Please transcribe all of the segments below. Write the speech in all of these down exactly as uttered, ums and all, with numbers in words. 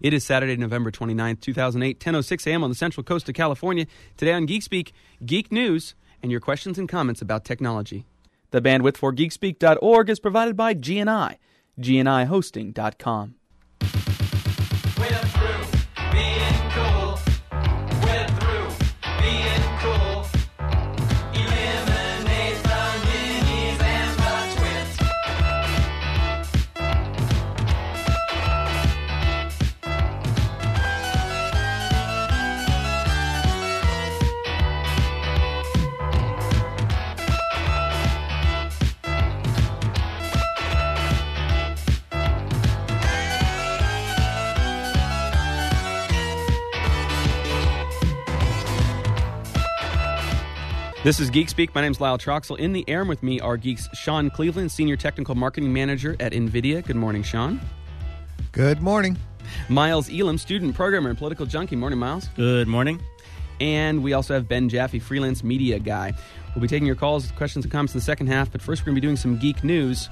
It is Saturday, November twenty-ninth, two thousand eight, ten oh six a.m. on the Central Coast of California. Today on Geek Speak, Geek News, and your questions and comments about technology. The bandwidth for geek speak dot org is provided by G N I, G N I hosting dot com. This is Geek Speak. My name is Lyle Troxel. In the air with me are Geeks Sean Cleveland, Senior Technical Marketing Manager at NVIDIA. Good morning, Sean. Good morning. Miles Elam, Student Programmer and Political Junkie. Morning, Miles. Good morning. And we also have Ben Jaffe, Freelance Media Guy. We'll be taking your calls, questions, and comments in the second half, but first we're going to be doing some geek news.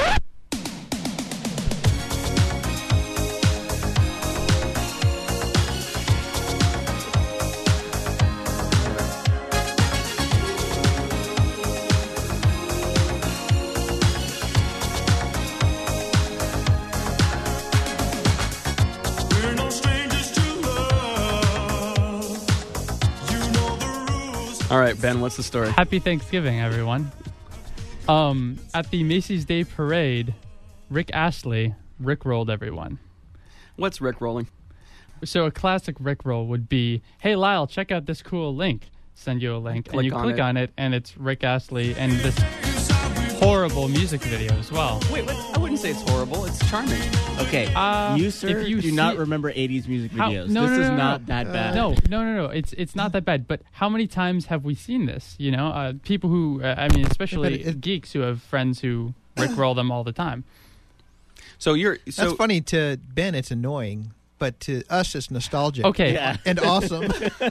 All right, Ben, what's the story? Happy Thanksgiving, everyone. Um, at the Macy's Day Parade, Rick Astley rickrolled everyone. What's rickrolling? So a classic rickroll would be, hey, Lyle, check out this cool link. Send you a link, Click and you on click it. on it, and it's Rick Astley and this horrible music video as well. Wait, what? I wouldn't say it's horrible. It's charming. Okay, Uh, you, sir, if you do see- not remember eighties music How- videos. no, this no, is no, no, not no. that bad. No, no, no, no. It's it's not that bad. But how many times have we seen this? You know, uh, people who, uh, I mean, especially Yeah, but it- geeks who have friends who rickroll them all the time. So you're so That's funny. To Ben, it's annoying, but to us, it's nostalgic. Okay. Yeah. And awesome.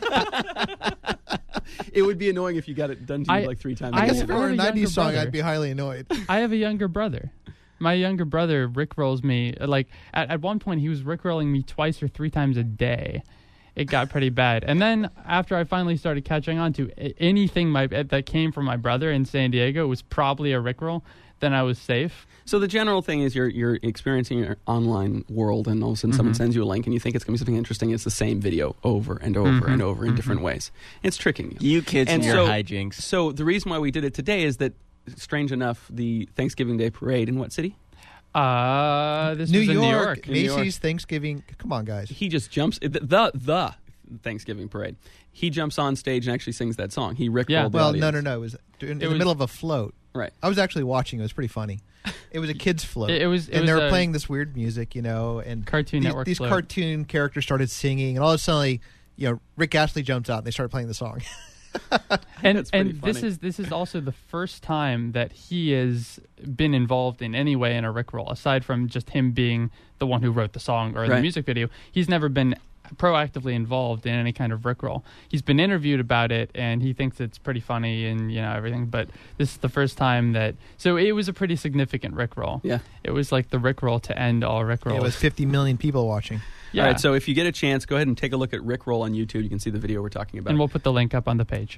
it would be annoying if you got it done to you I- like three times. I I guess have- if it were I a have a nineties younger song, brother. I'd be highly annoyed. I have a younger brother. My younger brother rickrolls me. Like, at, at one point, he was rickrolling me twice or three times a day. It got pretty bad. And then, after I finally started catching on to a- anything my, that came from my brother in San Diego was probably a rickroll, then I was safe. So the general thing is you're you're experiencing your online world, and all of a sudden Mm-hmm. someone sends you a link, and you think it's going to be something interesting. It's the same video over and over Mhm. and over in Mhm. different ways. It's tricking you. You kids and, And your so- hijinks. So the reason why we did it today is that, strange enough, the Thanksgiving Day Parade in what city? Uh, this New was York, in New York. In New York. Macy's Thanksgiving. Come on, guys. He just jumps the the, the Thanksgiving Parade. He jumps on stage and actually sings that song. He rickrolled Yeah. the Well, audience. no, no, no. It was in, in It the was- middle of a float. Right. I was actually watching. It was pretty funny. It was a kid's float. It, it was. It and was they were a playing this weird music, you know, and Cartoon these, Network these float. cartoon characters started singing, and all of a sudden, you know, Rick Astley jumps out, and they started playing the song. and That's pretty and this funny. is this is also the first time that he has been involved in any way in a rickroll, aside from just him being the one who wrote the song or Right. the music video. He's never been proactively involved in any kind of rickroll. He's been interviewed about it, and he thinks it's pretty funny and you know everything. But this is the first time that. So it was a pretty significant rickroll. Yeah. It was like the rickroll to end all rickrolls. It was fifty million people watching. Yeah. All right, so if you get a chance, go ahead and take a look at Rickroll on YouTube. You can see the video we're talking about. and we'll put the link up on the page.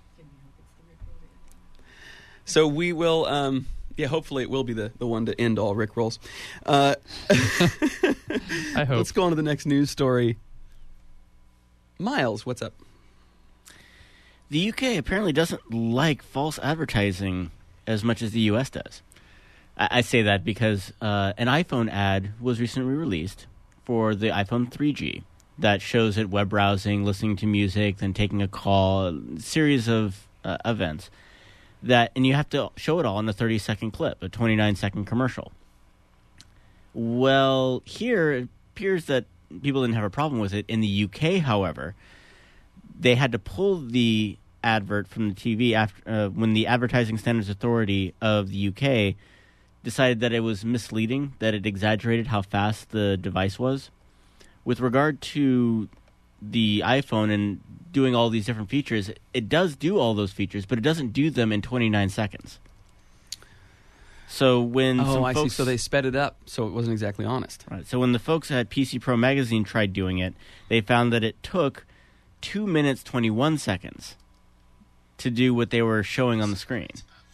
So we will, um, yeah, hopefully it will be the, the one to end all Rickrolls. Uh, I hope. Let's go on to the next news story. Miles, what's up? The U K apparently doesn't like false advertising as much as the U S does. I, I say that because uh, an iPhone ad was recently released for the iPhone three G that shows it web browsing, listening to music, then taking a call, a series of uh, events. That and you have to show it all in a thirty-second clip, a twenty-nine second commercial. Well, here it appears that people didn't have a problem with it. In the U K, however, they had to pull the advert from the T V after uh, when the Advertising Standards Authority of the U K decided that it was misleading, that it exaggerated how fast the device was. With regard to the iPhone and doing all these different features, it does do all those features, but it doesn't do them in twenty-nine seconds. So when Oh, some I folks, see. So they sped it up, so it wasn't exactly honest. Right. So when the folks at P C Pro Magazine tried doing it, they found that it took two minutes twenty-one seconds to do what they were showing on the screen.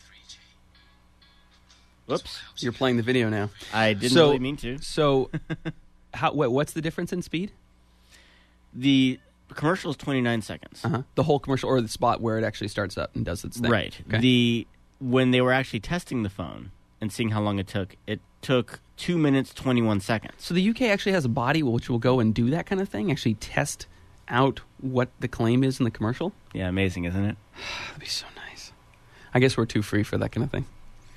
Whoops! You're playing the video now. I didn't So- really mean to. So, how? What, what's the difference in speed? The commercial is twenty-nine seconds. Uh-huh. The whole commercial, or the spot where it actually starts up and does its thing. Right. Okay. The when they were actually testing the phone and seeing how long it took, it took two minutes twenty-one seconds. So the U K actually has a body which will go and do that kind of thing. Actually test out what the claim is in the commercial. Yeah, amazing, isn't it? That'd be so nice. I guess we're too free for that kind of thing.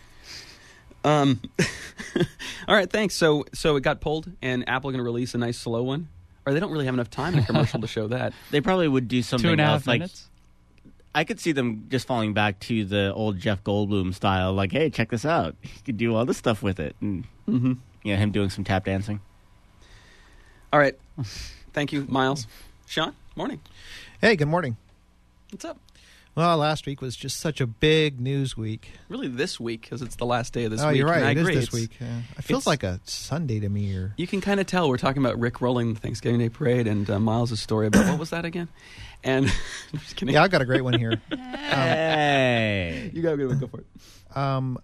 Um. All right, thanks. So, so it got pulled, and Apple going to release a nice slow one, or they don't really have enough time in a commercial to show that. They probably would do something Two and a half else. Like, minutes. I could see them just falling back to the old Jeff Goldblum style. Like, hey, check this out. You could do all this stuff with it, and Mm-hmm. you know, him doing some tap dancing. All right. Thank you, Miles. Sean, morning. Hey, good morning. What's up? Well, last week was just such a big news week. Really, this week because it's the last day of this oh, week. you're right. and I It is agree. this It's- week. Yeah. It feels it's- like a Sunday to me. Or You can kind of tell we're talking about Rick rolling the Thanksgiving Day Parade and uh, Miles' story about what was that again? And I'm just kidding. yeah, I got a great one here. Hey. You got to go for it. Um,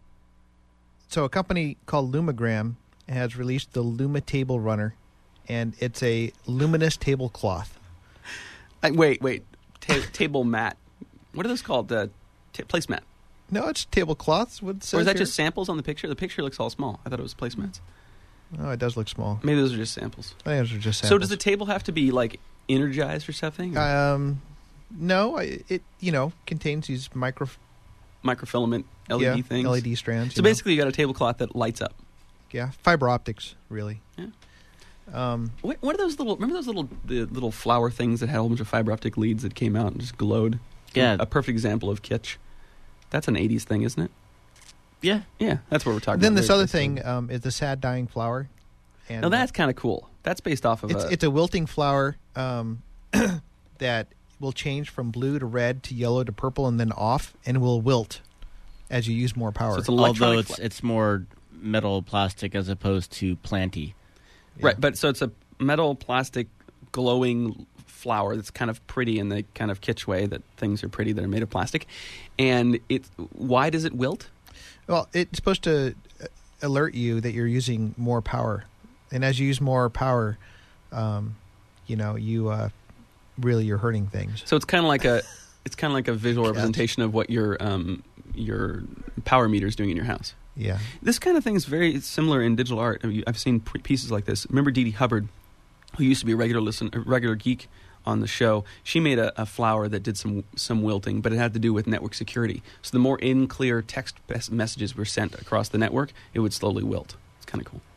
so a company called Lumagram has released the Luma Table Runner, and it's a luminous tablecloth. I, wait, wait. Ta- table mat. What are those called? Uh, t- placemat. No, it's tablecloths. What it says Or is that here. just samples on the picture? The picture looks all small. I thought it was placemats. Oh, it does look small. Maybe those are just samples. I think those are just So samples. does the table have to be like energized or something? Or Um, no, I- it you know contains these micro microfilament L E D yeah, things? L E D strands. So you know. basically, you got a tablecloth that lights up. yeah, fiber optics, really. Yeah. Um, What, what are those little? Remember those little the little flower things that had a whole bunch of fiber optic leads that came out and just glowed? Yeah. A perfect example of kitsch. That's an eighties thing, isn't it? Yeah. Yeah, that's what we're talking then about. this Very other basically. thing um, is the sad dying flower. And Now that's kind of cool. That's based off of it's a. it's a wilting flower um, that will change from blue to red to yellow to purple and then off and will wilt as you use more power. So it's an Although electronic it's fla- it's more metal plastic as opposed to planty. Yeah. Right, but so it's a metal plastic glowing flower that's kind of pretty in the kind of kitsch way that things are pretty that are made of plastic. And it why does it wilt? Well, it's supposed to uh, alert you that you're using more power, and as you use more power, um, you know you uh, really you're hurting things. So it's kind of like a it's kind of like a visual Yes. representation of what your um, your power meter is doing in your house. Yeah, This kind of thing is very similar in digital art. I mean, I've seen pre- pieces like this. Remember Dee Dee Hubbard, who used to be a regular listen, a regular geek on the show. She made a, a flower that did some some wilting, but it had to do with network security. So the more in clear text bes- messages were sent across the network, it would slowly wilt. It's kind of cool.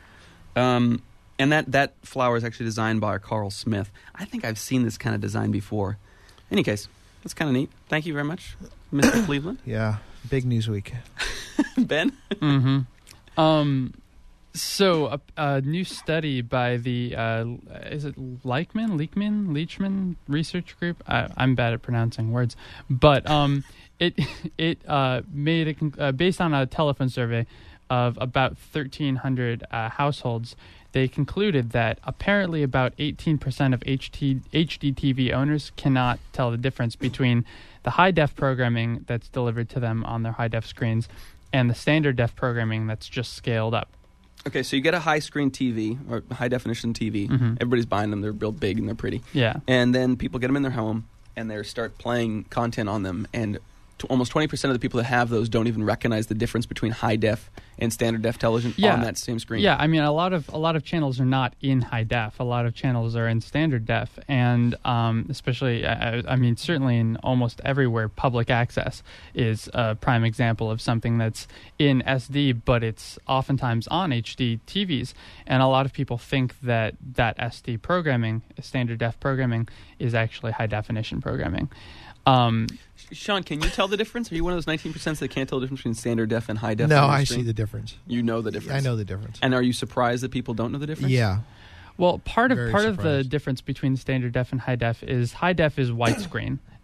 Um, and that that flower is actually designed by Carl Smith. I think I've seen this kind of design before. In any case, that's kind of neat. Thank you very much, Mister Cleveland. yeah, big news week. Ben. Mm-hmm. Um, so a, a new study by the uh, is it Leichman, Leachman, Leachman Research Group? I, I'm bad at pronouncing words, but um, it it uh, made a con- uh, based on a telephone survey of about thirteen hundred uh, households. They concluded that apparently about eighteen percent of H D, H D T V owners cannot tell the difference between the high-def programming that's delivered to them on their high-def screens and the standard def programming that's just scaled up. Okay, so you get a high screen T V or high definition T V. Mhm. Everybody's buying them; they're real big and they're pretty. Yeah. And then people get them in their home and they start playing content on them. And t- almost twenty percent of the people that have those don't even recognize the difference between high def and standard def television Yeah. on that same screen. Yeah, I mean, a lot of a lot of channels are not in high def. A lot of channels are in standard def, and um, especially, I, I mean, certainly in almost everywhere, public access is a prime example of something that's in S D, but it's oftentimes on H D T Vs. And a lot of people think that that S D programming, standard def programming, is actually high definition programming. Um, Sean, can you tell the difference? Are you one of those nineteen percent that can't tell the difference between standard def and high def? no, on your I screen? see the difference. You know the difference. I know the difference. And are you surprised that people don't know the difference? Yeah, Well, part of Very part of the surprised. difference between standard def and high def is high def is widescreen,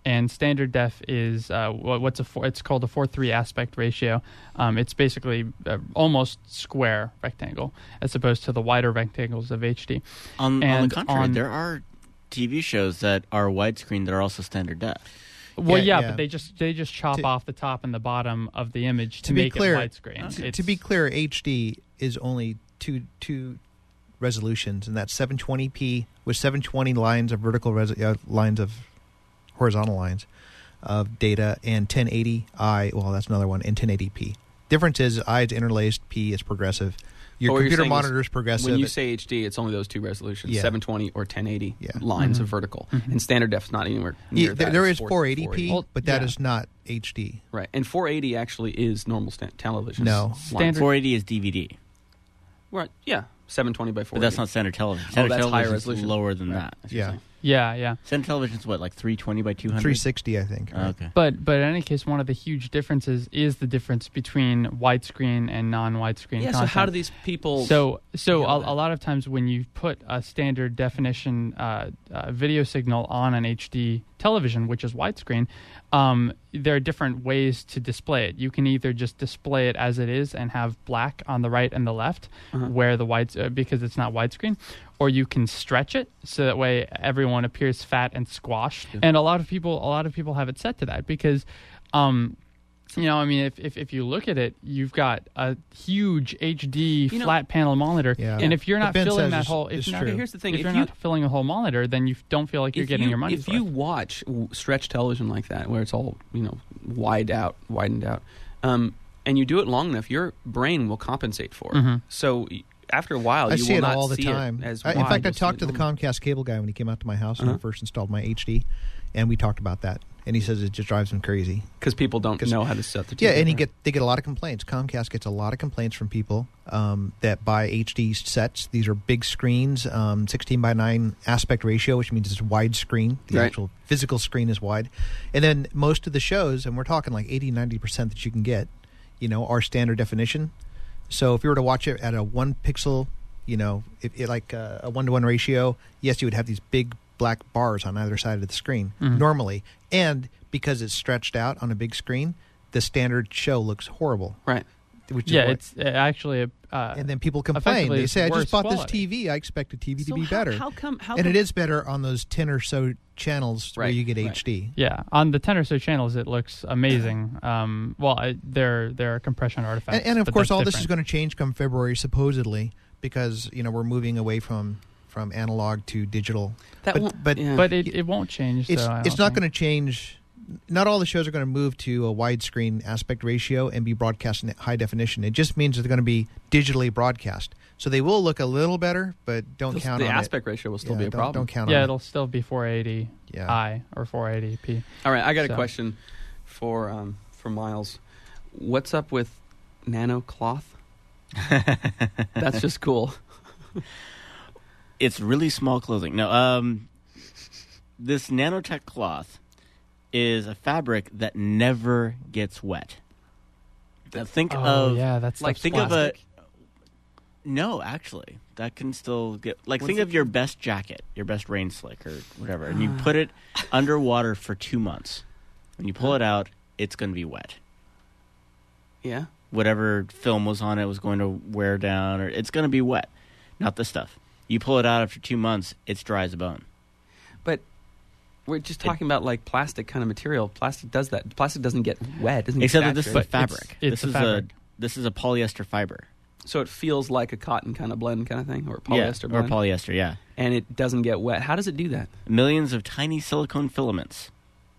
and standard def is uh, what- what's a four, it's called a four three aspect ratio. Um, it's basically uh, almost square rectangle as opposed to the wider rectangles of H D. On, on And the contrary, on- there are T V shows that are widescreen that are also standard def. Well, Yeah, yeah, yeah. but they just they just chop To- off the top and the bottom of the image to, To be make clear- it widescreen. To, It's- to be clear, H D is only two two resolutions, and that's seven twenty p with seven twenty lines of vertical res- uh, lines of horizontal lines of data, and ten eighty I. Well, that's another one, and ten eighty p. Difference is I is interlaced, P is progressive. Your But what you're computer saying is monitor is progressive. When you say H D, it's only those two resolutions, Yeah. seven twenty or ten eighty Yeah. lines Mhm. of vertical. Mhm. And standard def's not anywhere near Yeah, there, that. there It's is four eighty p, Well, but that yeah. is not H D. Right. And four eighty actually is normal sta- television. No. lines. Standard- four eighty is D V D, Right. Yeah. seven twenty by four eighty. but that's not standard television. Oh, Standard that's higher television is resolution. lower than Right. that. That's what you're Yeah. saying. yeah, yeah. Standard television is what, like three twenty by two hundred? three sixty, I think. Oh, right? okay. But but in any case, one of the huge differences is the difference between widescreen and non-widescreen Yeah, content. so how do these people... So, so handle a, that? a lot of times when you put a standard definition uh, uh, video signal on an H D television, which is widescreen, um, there are different ways to display it. You can either just display it as it is and have black on the right and the left, Uh-huh. where the wide uh, because it's not widescreen, or you can stretch it so that way everyone appears fat and squashed. Yeah. And a lot of people, a lot of people have it set to that because. Um, You know, I mean, if, if if you look at it, you've got a huge H D You know- flat panel monitor, Yeah. and if you're What not Ben filling says that is- whole, is if, not, true. Okay, here's the thing. if If you're you- not filling a whole monitor, then you don't feel like you're if getting you, your money's If worth. you watch w- stretch television like that, where it's all, you know, wide out, widened out, um, and you do it long enough, your brain will compensate for it. Mhm. So y- after a while, I you see will it not all the see time. It as I, in wide. fact, I You'll see talked it to the normal. Comcast cable guy when he came out to my house when I Uh-huh. first installed my H D, and we talked about that. And he says it just drives him crazy. Because people don't 'Cause- know how to set the T V. Yeah, and he right? get they get a lot of complaints. Comcast gets a lot of complaints from people um, that buy H D sets. These are big screens, um, sixteen by nine aspect ratio, which means it's wide screen. The Right. actual physical screen is wide. And then most of the shows, and we're talking like eighty, ninety percent that you can get, you know, are standard definition. So if you were to watch it at a one pixel, you know, if it like uh, a one-to-one ratio, yes, you would have these big black bars on either side of the screen Mhm. normally. And because it's stretched out on a big screen, the standard show looks horrible. Right. Which is yeah, what- it's uh, actually a. Uh, and then people complain. effectively They it's say, "I worse just bought this quality." T V. I expected T V to So be how, better." How come? How and come, it is better on those ten or so channels where Right, you get right. H D. yeah, on the ten or so channels, it looks amazing. Um, well, I, there there are compression artifacts, And, and of but course, that's all this is different. going to change come February, supposedly, because you know we're moving away from from analog to digital. That but won't- but yeah. But it, it won't change. it's though, I it's don't not think. going to change. Not all the shows are going to move to a widescreen aspect ratio and be broadcast in high definition. It just means they're going to be digitally broadcast. So they will look a little better, but don't the, count the on aspect ratio will it. still Yeah, be a don't, problem. Don't count Yeah, on it'll still be four eighty it. Yeah. I or four eighty p. All right, I got a So- question for um, for Miles. What's up with nano cloth? That's just cool. It's really small clothing. No, um, this nanotech cloth is a fabric that never gets wet. Now think Oh of yeah, that's like, think plastic? of a no, actually, that can still get like What's think it- of your best jacket, your best rain slick or whatever, and you put it underwater for two months. When you pull it out, it's going to be wet. Yeah. Whatever film was on it was going to wear down, or it's going to be wet. Not this stuff. You pull it out after two months, it's dry as a bone. But we're just talking about like plastic kind of material. Plastic does that. Plastic doesn't get wet. Doesn't get Except that this is a saturated. fabric. it's this a is fabric. a this is a polyester fiber. So it feels like a cotton kind of blend kind of thing, or a Yeah, polyester or blend, polyester. Yeah, and it doesn't get wet. How does it do that? millions of tiny silicone filaments.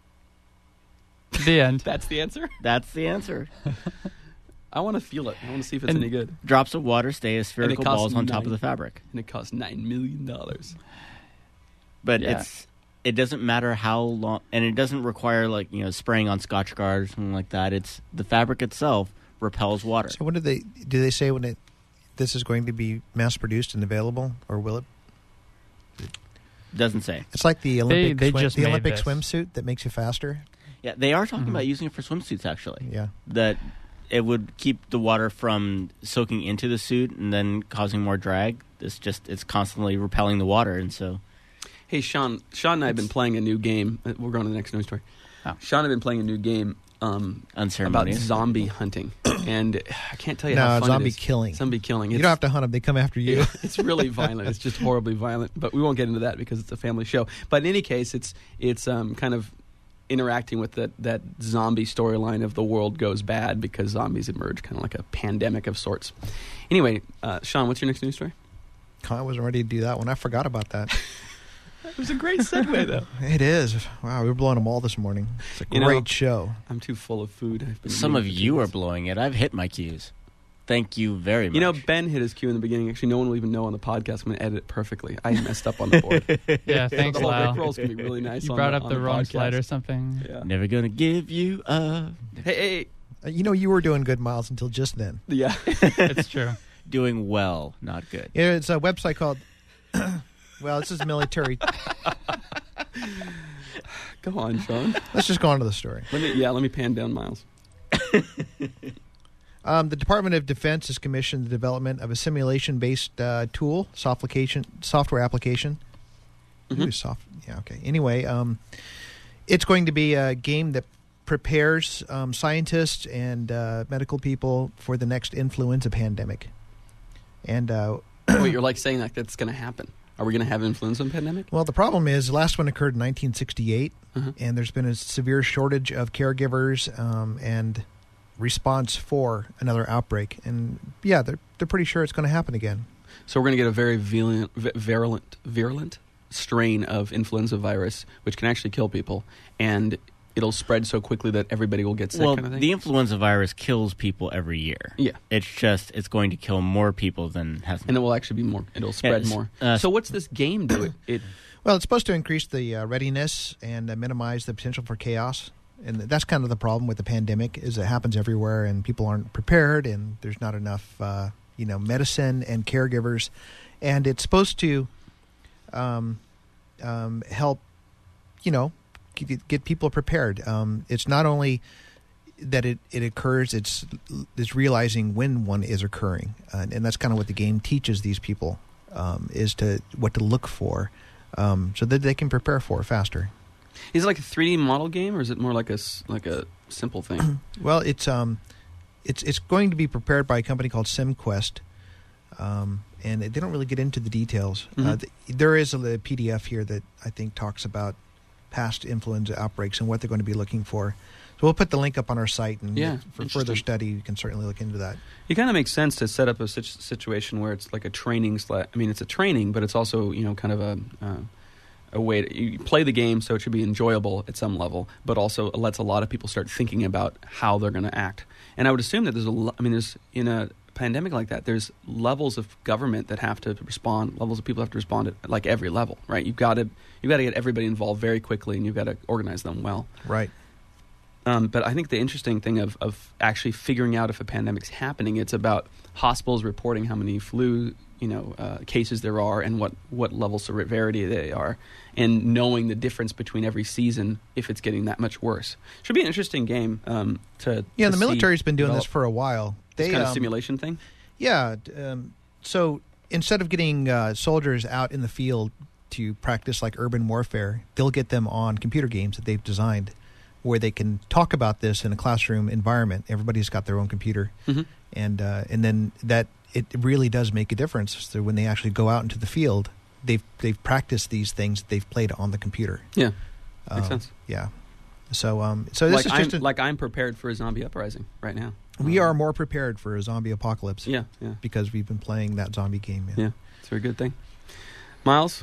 the end. That's the answer. That's the answer. I want to feel it. I want to see if it's And- any good. Drops of water stay as spherical costs balls on top of nine- the fabric. And it costs nine million dollars. But Yeah. it's it doesn't matter how long, and it doesn't require like you know spraying on Scotch Guard or something like that. It's the fabric itself repels water. So when do they do they say when it this is going to be mass produced and available, or will it? Doesn't say. It's like the Olympic they swim, just the made Olympic this. swimsuit that makes you faster. Yeah, they are talking Mhm. about using it for swimsuits actually. Yeah. That it would keep the water from soaking into the suit and then causing more drag. It's just it's constantly repelling the water, and so Hey, Sean. Sean and I have been playing a new game. Uh, We're going to the next news story. Oh. Sean and I have been playing a new game um, about Unceremonious. zombie hunting, and I can't tell you No, how fun zombie it is. killing. Zombie killing. You It's- don't have to hunt them; they come after you. It's really violent. It's just horribly violent. But we won't get into that because it's a family show. But in any case, it's it's um, kind of interacting with that that zombie storyline of the world goes bad because zombies emerge, kind of like a pandemic of sorts. Anyway, uh, Sean, what's your next news story? I wasn't ready to do that one. I forgot about that. It was a great segue, though. It is. Wow, we were blowing them all this morning. It's a You great know, show. I'm too full of food. I've been Some eating of for two you are days. blowing it. I've hit my cues. Thank you very much. You know, Ben hit his cue in the beginning. Actually, no one will even know on the podcast. I'm going to edit it perfectly. I messed up on the board. Yeah, thanks, the whole Lau. Rick roll's going to be really nice. You on brought the, up on the wrong podcast. slide or something. Yeah. Never gonna give you up. Hey, hey, Uh, you know, you were doing good, Miles, until just then. yeah. It's true. Doing well, not good. Yeah, it's a website called. Well, this is military. Go on, Sean. Let's just go on to the story. Let me, yeah, let me pan down Miles. Um, the Department of Defense has commissioned the development of a simulation-based uh, tool, softification, software application. Mhm. Ooh, soft, yeah, okay. Anyway, um, it's going to be a game that prepares um, scientists and uh, medical people for the next influenza pandemic. And uh, Wait, you're like saying that that's going to happen. Are we going to have an influenza pandemic? well, the problem is the last one occurred in nineteen sixty-eight, Uh-huh. and there's been a severe shortage of caregivers um, and response for another outbreak. And yeah, they're they're pretty sure it's going to happen again. So we're going to get a very virulent, virulent, virulent strain of influenza virus, which can actually kill people, and it'll spread so quickly that everybody will get sick. Well, kind of thing. the influenza virus kills people every year. Yeah. It's just it's going to kill more people than has. and it will actually be more. It'll spread Yes. more. Uh, so what's this game do? It, it Well, it's supposed to increase the uh, readiness and uh, minimize the potential for chaos. And that's kind of the problem with the pandemic is it happens everywhere and people aren't prepared and there's not enough, uh, you know, medicine and caregivers. And it's supposed to um, um, help, you know, get, get people prepared. Um, it's not only that it, it occurs, it's, it's realizing when one is occurring. Uh, and that's kind of what the game teaches these people um, is to what to look for. Um, so that they can prepare for it faster. is it like a three D model game, or is it more like a s- like a simple thing? Well, it's um, it's it's going to be prepared by a company called SimQuest, um, and they don't really get into the details. Uh, Mhm. th- there is a, P D F here that I think talks about past influenza outbreaks and what they're going to be looking for. So we'll put the link up on our site, and Yeah, for interesting. further study, you can certainly look into that. It kind of makes sense to set up a situ- situation where it's like a training. Sla- I mean, it's a training, but it's also you know kind of a uh, a way to you play the game, so it should be enjoyable at some level, but also lets a lot of people start thinking about how they're going to act. And I would assume that there's a. Lo- I mean, there's in a pandemic like that, there's levels of government that have to respond, levels of people have to respond at like every level, right? You've got to you've got to get everybody involved very quickly, and you've got to organize them well. Right. Um, but I think the interesting thing of, of actually figuring out if a pandemic's happening, it's about hospitals reporting how many flu, you know, uh, cases there are and what, what levels of severity they are, and knowing the difference between every season if it's getting that much worse. Should be an interesting game um, to Yeah, to the see military's been doing develop. this for a while. This They kind of um, simulation thing. Yeah. d- Um, so instead of getting uh, soldiers out in the field to practice like urban warfare, they'll get them on computer games that they've designed where they can talk about this in a classroom environment. Everybody's got their own computer. Mhm. And uh, and then that it really does make a difference. So when they actually go out into the field, they've they've practiced these things they've played on the computer. Yeah, makes Um, sense. Yeah. So um so this Like is I'm, just a, like I'm prepared for a zombie uprising right now. we Um, are more prepared for a zombie apocalypse Yeah, yeah, because we've been playing that zombie game. Yeah. yeah. It's a very good thing. Miles,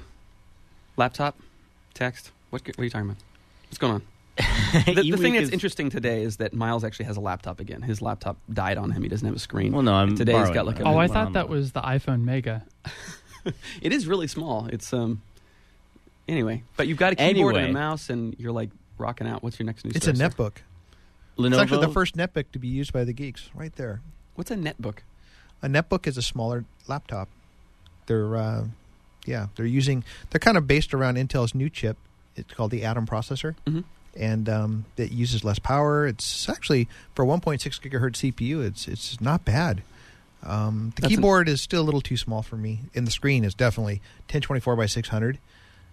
laptop, text. What, what are you talking about? What's going on? The, the E-week thing that's is- interesting today is that Miles actually has a laptop again. His laptop died on him. He doesn't have a screen. Well, no, I'm Today he's borrowing got like mine. a- Oh, I Well, thought that was the iPhone Mega. It is really small. It's um. Anyway, but you've got a keyboard and Anyway. a mouse, and you're like rocking out. What's your next news? It's a story, sir? netbook. Lenovo. It's actually the first netbook to be used by the geeks, right there. What's a netbook? A netbook is a smaller laptop. They're, uh, yeah, they're using. They're kind of based around Intel's new chip. It's called the Atom processor, Mm-hmm. and um, it uses less power. It's actually for one point six gigahertz C P U. It's it's not bad. Um, the That's an- keyboard is still a little too small for me, and the screen is definitely ten twenty-four by six hundred.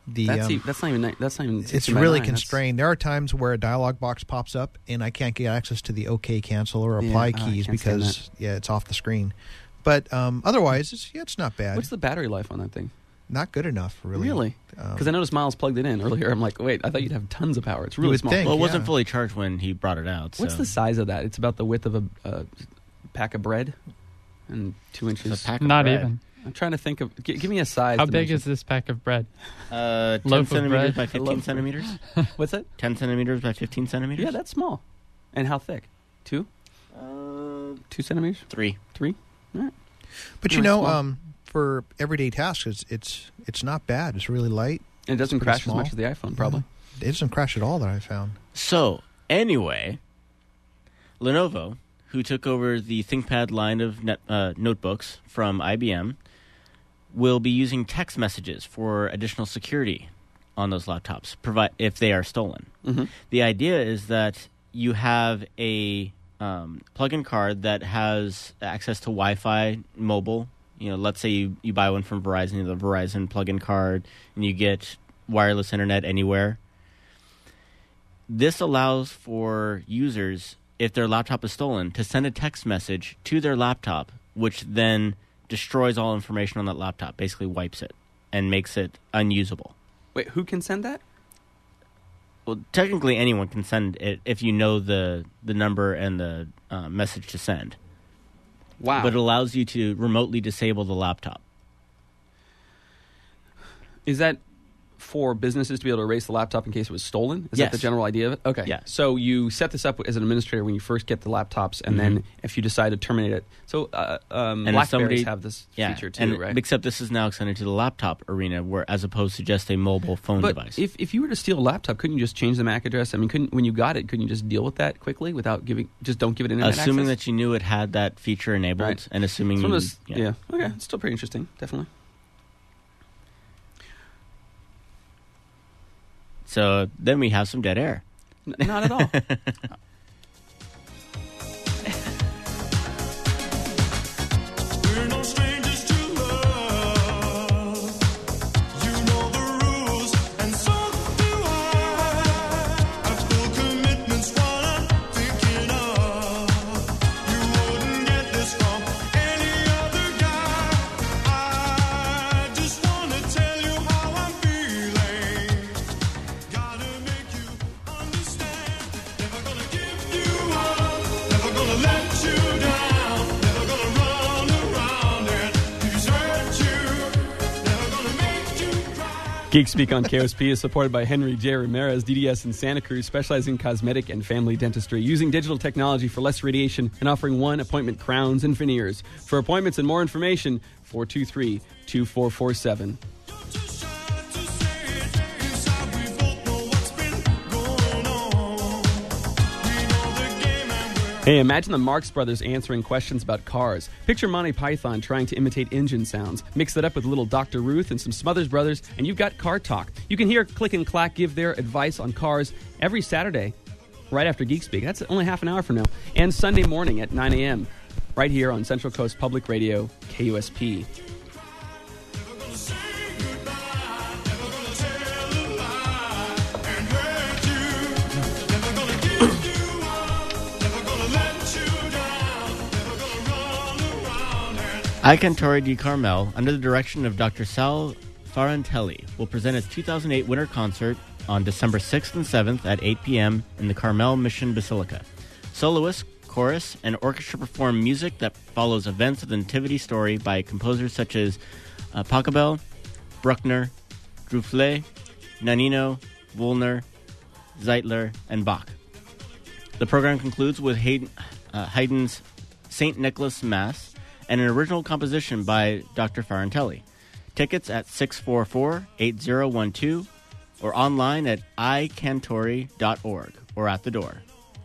The That's, um, e- that's not even ni- that's not even. it's sixteen by really nine. That's- constrained. There are times where a dialog box pops up and I can't get access to the OK, cancel, or apply Yeah, oh, I keys can't stand because yeah, it's off the screen. But um, otherwise, it's, yeah, it's not bad. What's the battery life on that thing? Not good enough, really. Really? Um, Because I noticed Miles plugged it in earlier. I'm like, wait, I thought you'd have tons of power. It's really would small. think. Well, it wasn't yeah. fully charged when he brought it out. What's so. the size of that? It's about the width of a, a pack of bread and two inches. It's a pack of Not bread. even. I'm trying to think of. G- give me a size. How big dimension. is this pack of bread? Uh, ten Loaf of centimeters bread. by A fifteen loaf of- centimeters. What's that? Ten centimeters by fifteen centimeters. Yeah, that's small. And how thick? Two? uh, Two centimeters? three. Three? But Yeah, you know, small. um, for everyday tasks, it's, it's it's not bad. It's really light. And it doesn't Pretty crash small. as much as the iPhone, probably. It doesn't crash at all that I found. So anyway, Lenovo, who took over the ThinkPad line of net, uh, notebooks from I B M, will be using text messages for additional security on those laptops, provi- if they are stolen. Mm-hmm. The idea is that you have a um, plug-in card that has access to Wi-Fi mobile. You know, let's say you, you buy one from Verizon, the Verizon plug-in card, and you get wireless internet anywhere. This allows for users, if their laptop is stolen, to send a text message to their laptop, which then destroys all information on that laptop, basically wipes it and makes it unusable. Wait, who can send that? Well, technically anyone can send it if you know the, the number and the uh, message to send. Wow. But it allows you to remotely disable the laptop. Is that for businesses to be able to erase the laptop in case it was stolen? Is Yes. that the general idea of it? Okay. Yeah. So you set this up as an administrator when you first get the laptops, and Mhm. then if you decide to terminate it. So uh, um, And if Blackberries somebody- have this Yeah, feature too, and, right? except this is now extended to the laptop arena, where as opposed to just a mobile phone But device. if, if you were to steal a laptop, couldn't you just change the M A C address? I mean, couldn't when you got it, couldn't you just deal with that quickly without giving? Just don't give it internet assuming access? that you knew it had that feature enabled, Right. and assuming It's one you, of those- yeah. Okay. It's still pretty interesting. Definitely. So then we have some dead air. N- not at all. We're no strangers to love. You know the rules, and so do I. I feel commitment's what I'm thinking of. You wouldn't get this from any other guy. I just wanna tell you how I'm feeling. Gotta make you understand. Never gonna give you up. Never gonna let you down. Never gonna run around and desert you. Never gonna make you cry. Geek Speak on K O S P is supported by Henry J. Ramirez, D D S in Santa Cruz, specializing in cosmetic and family dentistry, using digital technology for less radiation and offering one appointment crowns and veneers. For appointments and more information, four two three, two four four seven. You're too shy to say it. Inside we both know what's been going on. We know the game and we're Hey, imagine the Marx Brothers answering questions about cars. Picture Monty Python trying to imitate engine sounds. Mix that up with a little Doctor Ruth and some Smothers Brothers, and you've got Car Talk. You can hear Click and Clack give their advice on cars every Saturday, right after Geek Speak. That's only half an hour from now. And Sunday morning at nine a.m., right here on Central Coast Public Radio, K U S P. never gonna say goodbye. Never gonna tell a lie and hurt you. Never gonna give you up. Never gonna let you down. Never gonna run around and iCantori di Carmel, under the direction of Doctor Sal Farantelli, will present its two thousand eight winter concert on December sixth and seventh at eight p.m. in the Carmel Mission Basilica. Soloists, chorus, and orchestra perform music that follows events of the Nativity story by composers such as uh, Pachelbel, Bruckner, Droufflet, Nanino, Woolner, Zeitler, and Bach. The program concludes with Haydn, uh, Haydn's Saint Nicholas Mass and an original composition by Doctor Farantelli. Tickets at six four four, eight zero one two or online at i cantori dot org or at the door.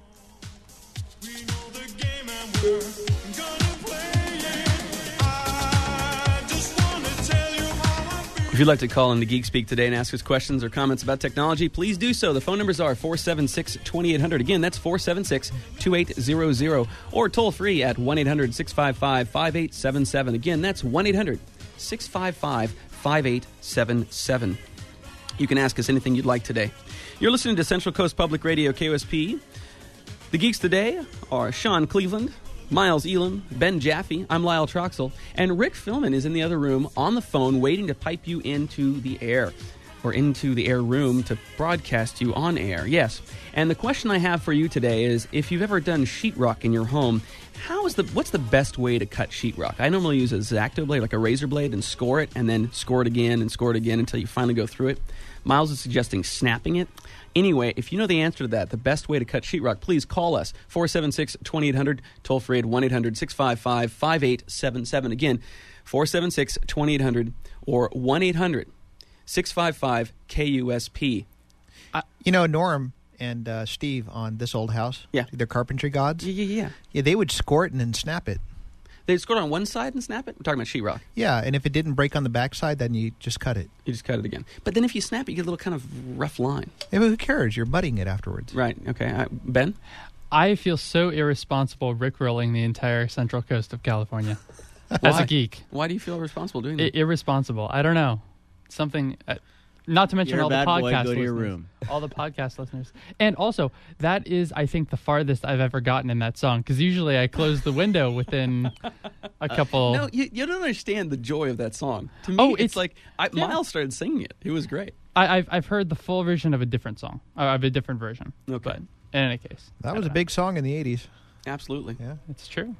we know the game and we're gonna play it. I just wanna tell you how I feel. If you'd like to call in to Geek Speak today and ask us questions or comments about technology, please do so. The phone numbers are four seven six, two eight zero zero. Again, that's four seven six, two eight zero zero. Or toll free at one eight hundred, six five five, five eight seven seven. Again, that's one eight hundred, six five five, five eight seven seven. You can ask us anything you'd like today. You're listening to Central Coast Public Radio, K O S P. The geeks today are Sean Cleveland, Miles Elam, Ben Jaffe, I'm Lyle Troxel, and Rick Philman is in the other room on the phone waiting to pipe you into the air, or into the air room to broadcast you on air. Yes. And the question I have for you today is, if you've ever done sheetrock in your home, how is the what's the best way to cut sheetrock? I normally use a X-Acto blade, like a razor blade, and score it, and then score it again and score it again until you finally go through it. Miles is suggesting snapping it. Anyway, if you know the answer to that, the best way to cut sheetrock, please call us, four seven six, two eight hundred, toll free at one eight hundred, six five five, five eight seven seven. Again, four seven six, two eight hundred or one eight hundred, six five five, K U S P. Uh, you know, Norm and uh, Steve on This Old House, yeah, they're carpentry gods. Yeah, yeah, yeah. Yeah, they would score it and then snap it. They'd score it on one side and snap it? We're talking about sheetrock. Yeah, and if it didn't break on the backside, then you just cut it. You just cut it again. But then if you snap it, you get a little kind of rough line. Yeah, but who cares? You're budding it afterwards. Right, okay. Uh, Ben? I feel so irresponsible rickrolling the entire central coast of California as a geek. Why do you feel responsible doing that? I- irresponsible. I don't know. Something... Uh, Not to mention You're all a the bad boy, podcast go to listeners. your room. All the podcast listeners. And also, that is, I think, the farthest I've ever gotten in that song. Because usually I close the window within a couple... No, you, you don't understand the joy of that song. To me, Oh, it's, it's- like... I, yeah. Miles started singing it. It was great. I, I've, I've heard the full version of a different song. Uh, of a different version. Okay. But in any case. That I was a don't big song in the eighties. Absolutely. Yeah. know. It's true.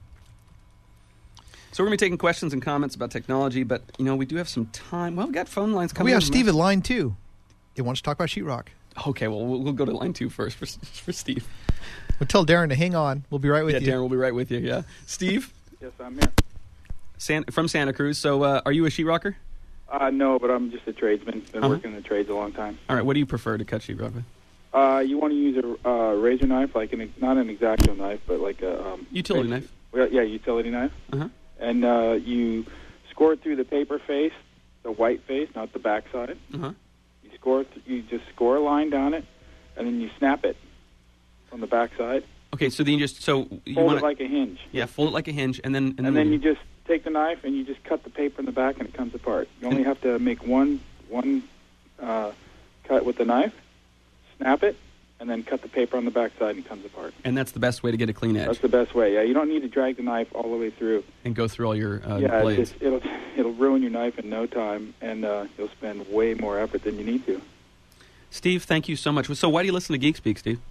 So we're going to be taking questions and comments about technology, but, you know, we do have some time. Well, we've got phone lines coming We have in. Steve at line two. He wants to talk about sheetrock. Okay, well, we'll, we'll go to line two first for, for Steve. We'll tell Darren to hang on. We'll be right with yeah, you. Darren, we'll be right with you, yeah. Steve? Yes, I'm here. San, from Santa Cruz. So uh, are you a sheetrocker? Uh, no, but I'm just a tradesman. Been Uh-huh. working in the trades a long time. All right, what do you prefer to cut sheetrock with? Uh, you want to use a uh, razor knife, like an not an X-Acto knife, but like a um, Utility razor- knife. Well, yeah, utility knife. Uh-huh. And uh, you score it through the paper face, the white face, not the back side. Uh-huh. You score it. You just score a line down it, and then you snap it on the back side. Okay, so then you just... so you Fold want it like a hinge. Yeah, fold it like a hinge, and then... And, And, then, then you just take the knife and you just cut the paper in the back, and it comes apart. You only have to make one one uh, cut with the knife, snap it, and then cut the paper on the back side, and it comes apart. And that's the best way to get a clean edge. That's the best way. Yeah, you don't need to drag the knife all the way through. And go through all your uh, yeah, blades. it's just, it'll it'll ruin your knife in no time, and uh, you'll spend way more effort than you need to. Steve, thank you so much. So why do you listen to Geek Speak, Steve?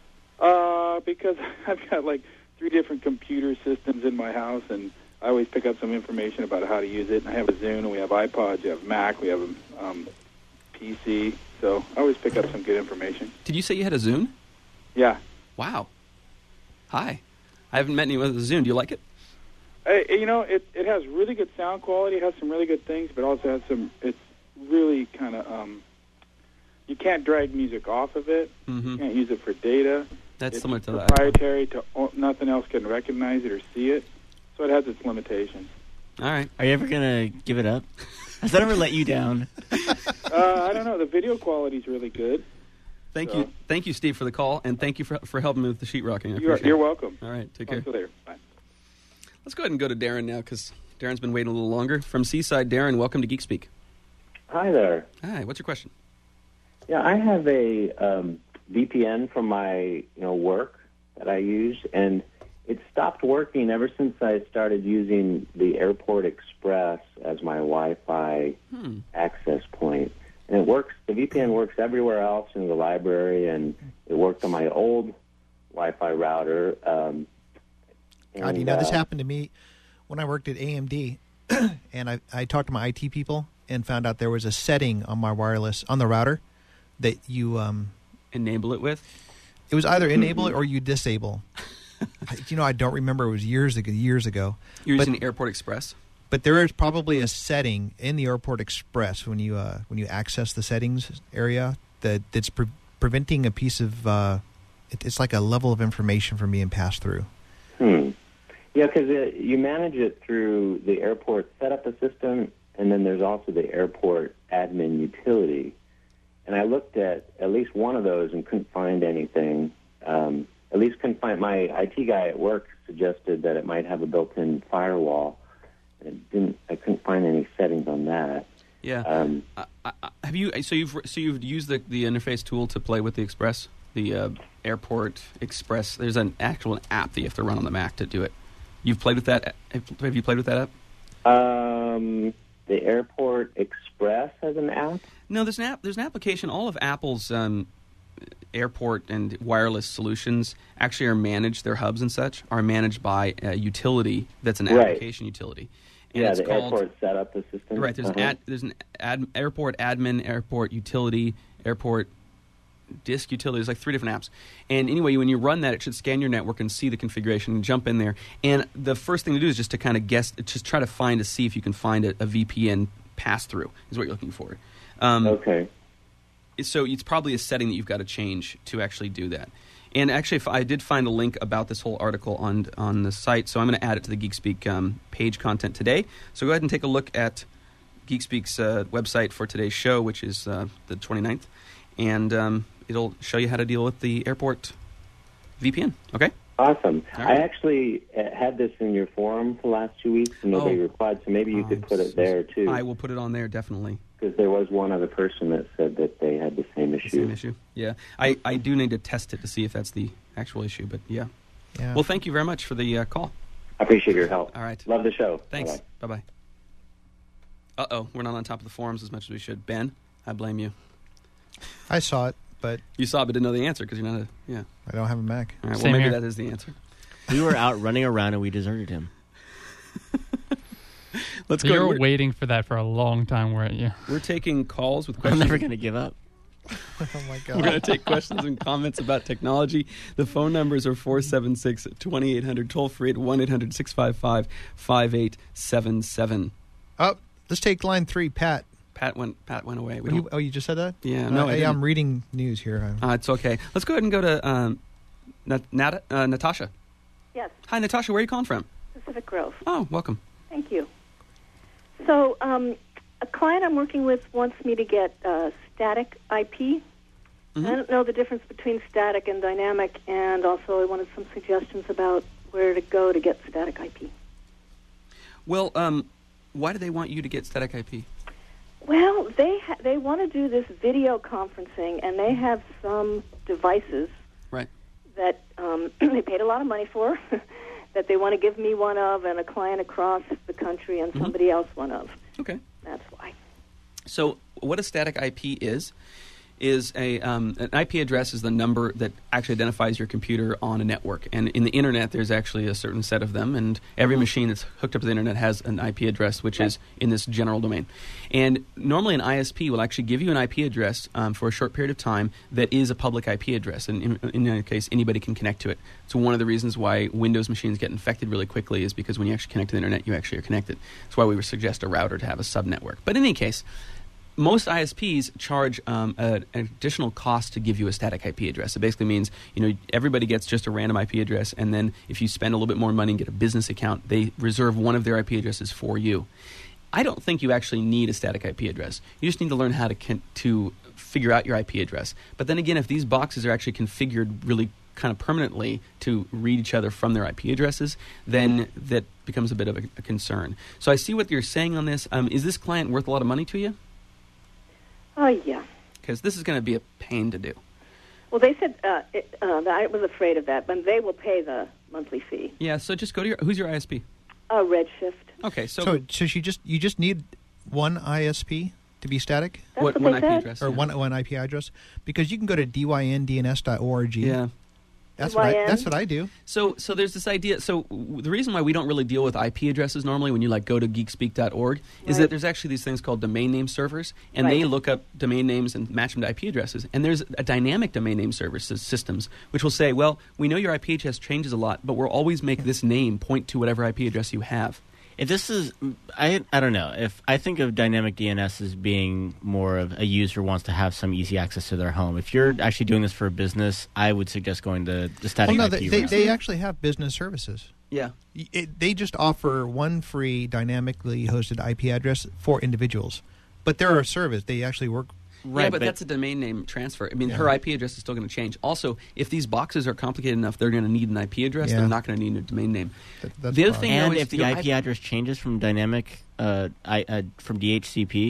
Uh, because I've got like three different computer systems in my house, and I always pick up some information about how to use it. And I have a Zune, and we have iPods, we have Mac, we have a um, P C. So I always pick up some good information. Did you say you had a Zune? Yeah. Wow. Hi. I haven't met anyone with a Zune. Do you like it? Hey, you know, it it has really good sound quality. It has some really good things, but also has some. It's really kind of. Um, you can't drag music off of it. Mm-hmm. You can't use it for data. That's it's similar to that. proprietary. To o- nothing else can recognize it or see it, so it has its limitations. All right. Are you ever going to give it up? Has that ever let you down? uh, I don't know. The video quality is really good. Thank So- you, thank you, Steve, for the call, and thank you for for helping me with the sheetrocking. I You're, appreciate you're it. welcome. All right, take Talk care. to you later. Bye. Let's go ahead and go to Darren now, because Darren's been waiting a little longer. From Seaside, Darren, welcome to Geek Speak. Hi there. Hi, what's your question? Yeah, I have a um, V P N from my you know work that I use, and it stopped working ever since I started using the Airport Express as my Wi-Fi Hmm. access point. And it works. The V P N works everywhere else in the library, and it worked on my old Wi-Fi router. Um, God, and, you know, this uh, happened to me when I worked at A M D, and I, I talked to my I T people and found out there was a setting on my wireless, on the router, that you, um, Enable it with? it was either enable it or you disable. I- you know, I don't remember. It was years ago, years ago. You're But- using Airport Express? But there is probably a setting in the Airport Express when you uh, when you access the settings area that that's pre- preventing a piece of uh, it, it's like a level of information from being passed through. Hmm. Yeah, because you manage it through the airport setup system, and then there's also the airport admin utility. And I looked at at least one of those and couldn't find anything. Um, at least couldn't find. My I T guy at work suggested that it might have a built-in firewall. And it didn't. I couldn't find any settings on that. Yeah. Um, Uh, uh, have you? So you've so you've used the, the interface tool to play with the Express, the uh, Airport Express. There's an actual app that you have to run on the Mac to do it. You've played with that? Have you played with that app? um, the Airport Express has an app. No, there's an app. There's an application. All of Apple's um, airport and wireless solutions actually are managed. Their hubs and such are managed by a utility that's an Right. application utility. And Yeah, it's the called, airport setup assistant. Right. There's Uh-huh. an ad, there's an ad, airport admin, airport utility, airport disk utility. There's like three different apps. And anyway, when you run that, it should scan your network and see the configuration and jump in there. And the first thing to do is just to kind of guess, just try to find to see if you can find a, a V P N pass through is what you're looking for. Um, Okay. So it's probably a setting that you've got to change to actually do that. And actually, if I did find a link about this whole article on on the site, so I'm going to add it to the GeekSpeak um, page content today. So go ahead and take a look at GeekSpeak's uh, website for today's show, which is uh, the twenty-ninth, and um, it'll show you how to deal with the airport V P N. Okay? Awesome. All right. I actually uh, had this in your forum for the last two weeks, and nobody Oh. replied, so maybe you Oh, could put so- it there, too. I will put it on there, definitely. Because there was one other person that said that they had the same The issue. same issue. Yeah. I, I do need to test it to see if that's the actual issue, but yeah. Yeah. Well, thank you very much for the uh, call. I appreciate your help. All right. Love the show. Thanks. Bye-bye. Bye bye. Uh oh, we're not on top of the forums as much as we should. Ben, I blame you. I saw it, but You saw it but didn't know the answer because you're not a. Yeah. I don't have a Mac. All right. Same well, maybe here. that is the answer. We were out running around and we deserted him. Let's So go. you were We're, waiting for that for a long time, weren't you? we're taking calls with I'm questions. never going to give up. Oh my We're going to god. take questions and comments about technology. The phone numbers are four seven six, two eight hundred, toll free at one eight hundred, six five five, five eight seven seven. Oh, let's take line three, Pat. Pat went. Pat went away. We You, don't, oh, you just said that? yeah, Uh, no, I hey, didn't. I'm reading news here. Uh, it's okay. Let's go ahead and go to um, Nat, Nat, uh, Natasha. Yes, Hi, Natasha. Where are you calling from? Pacific Grove. Oh, welcome. Thank you. So, um, a client I'm working with wants me to get uh, static I P. Mhm. I don't know the difference between static and dynamic, and also I wanted some suggestions about where to go to get static I P. Well, um, why do they want you to get static I P? Well, they ha- they want to do this video conferencing, and they have some devices Right. that um, they paid a lot of money for, that they want to give me one of, and a client across the country and Mhm. somebody else one of. Okay. That's why. So, what a static I P is is a um, an I P address is the number that actually identifies your computer on a network. And in the internet, there's actually a certain set of them, and every machine that's hooked up to the internet has an I P address, which is in this general domain. And normally, an I S P will actually give you an I P address um, for a short period of time that is a public I P address, and in, in that case, anybody can connect to it. So one of the reasons why Windows machines get infected really quickly is because when you actually connect to the internet, you actually are connected. That's why we would suggest a router to have a subnetwork. But in any case, most I S Ps charge um, a, an additional cost to give you a static I P address. It basically means, you know, everybody gets just a random I P address, and then if you spend a little bit more money and get a business account, they reserve one of their I P addresses for you. I don't think you actually need a static I P address. You just need to learn how to con- to figure out your I P address. But then again, if these boxes are actually configured really kind of permanently to read each other from their I P addresses, then that becomes a bit of a, a concern. So I see what you're saying on this. Um, is this client worth a lot of money to you? Oh, yeah. Because this is going to be a pain to do. Well, they said uh, it, uh, I was afraid of that, but they will pay the monthly fee. Yeah, so just go to your, who's your I S P? Uh, Redshift. Okay, so, So, so she just you just need one I S P to be static, That's what, what, one they I P said. address? or yeah. one one I P address, because you can go to D Y N D N S dot org. Yeah. That's what I, D Y N? that's what I do. So, so there's this idea. So, w- the reason why we don't really deal with I P addresses normally, when you like go to geekspeak dot org, is Right. that there's actually these things called domain name servers, and they Right. look up domain names and match them to I P addresses. And there's a dynamic domain name services systems which will say, well, we know your I P address changes a lot, but we'll always make this name point to whatever I P address you have. If this is, I I don't know. If I think of dynamic D N S as being more of a user wants to have some easy access to their home. If you're actually doing this for a business, I would suggest going to the Well, static no, I they, P they, route. they actually have business services. Yeah. Y- It, they just offer one free dynamically hosted I P address for individuals, but they're a service. They actually work. Right, Right, but, but- that's a domain name transfer. I mean, Yeah. her I P address is still going to change. Also, if these boxes are complicated enough, they're going to need an I P address. Yeah. They're not going to need a domain name. That, that's The other fine. thing- and know, if it's the your I P I- address changes from dynamic, uh, I, uh, from D H C P,